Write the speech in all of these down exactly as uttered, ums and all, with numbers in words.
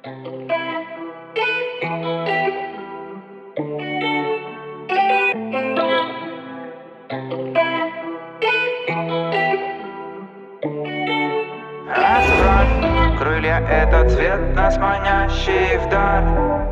Расправь крылья, это цвет нас манящий вдаль.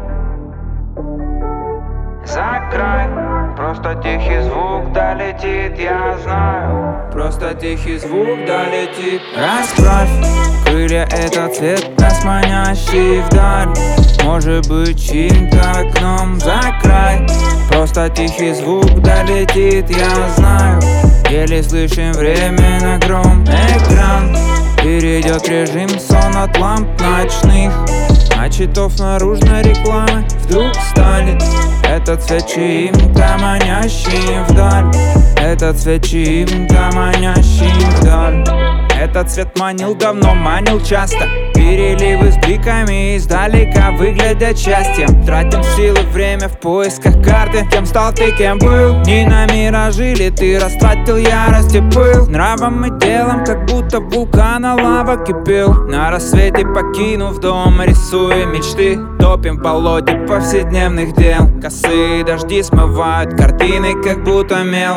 Закрой, просто тихий звук долетит, я знаю. Просто тихий звук долетит. Расправь крылья, это цвет нас манящий вдаль. Может быть, чьим-то окном закрой. Просто тихий звук долетит, я знаю. Еле слышим временно гром. Экран перейдет режим сон от ламп ночных. А читов наружной рекламы вдруг станет этот цвет чьим-то манящим вдаль. Этот цвет чьим-то манящим вдаль. Этот цвет манил давно, манил часто. Переливы с бликами издалека выглядят счастьем. Тратим силы, время в поисках карты. Кем стал ты, кем был? Не на миражи ли ты растратил ярость и пыл? Нравом и телом, как будто вулкана лава кипел. На рассвете покинув дом, рисуя мечты. Топим в болоте повседневных дел. Косые дожди смывают картины, как будто мел.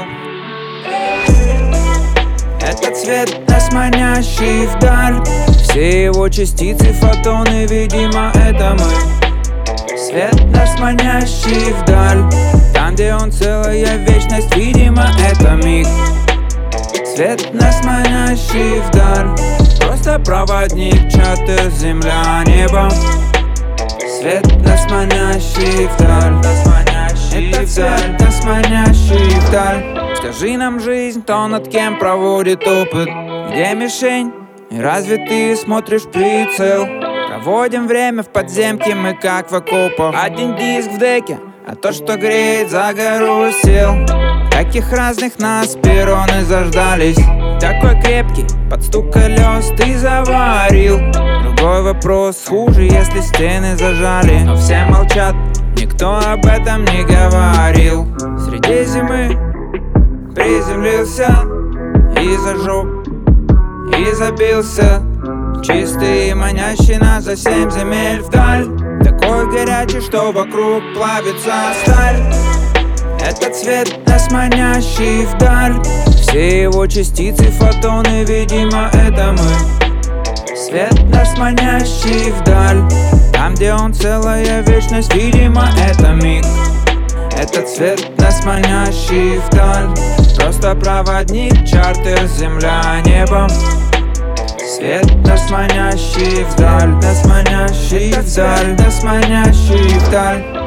Этот цвет нас манящий вдаль. Все его частицы, фотоны, видимо, это мы. Свет нас манящий вдаль. Там, где он целая вечность, видимо, это миг. Свет нас манящий вдаль. Просто проводник, чартер, земля, небо. Свет нас манящий вдаль. Это цвет нас манящий вдаль. Скажи нам, жизнь, то над кем проводит опыт? Где мишень? И разве ты смотришь в прицел? Проводим время в подземке, мы как в окопах. Один диск в деке, а то, что греет, за гору сел. Таких разных нас перроны заждались. Такой крепкий, под стук колес ты заварил. Другой вопрос, хуже, если стены зажали. Но все молчат, никто об этом не говорил. Среди зимы приземлился и зажег, и забился. Чистый и манящий нас за семь земель вдаль. Такой горячий, что вокруг плавится сталь. Этот цвет нас манящий вдаль. Все его частицы, фотоны, видимо, это мы. Свет нас манящий вдаль. Там, где он целая вечность, видимо, это миг. Этот цвет нас манящий вдаль. Просто проводник, чартер, земля, небо. Свет нас манящий вдаль, нас манящий вдаль, нас манящий вдаль.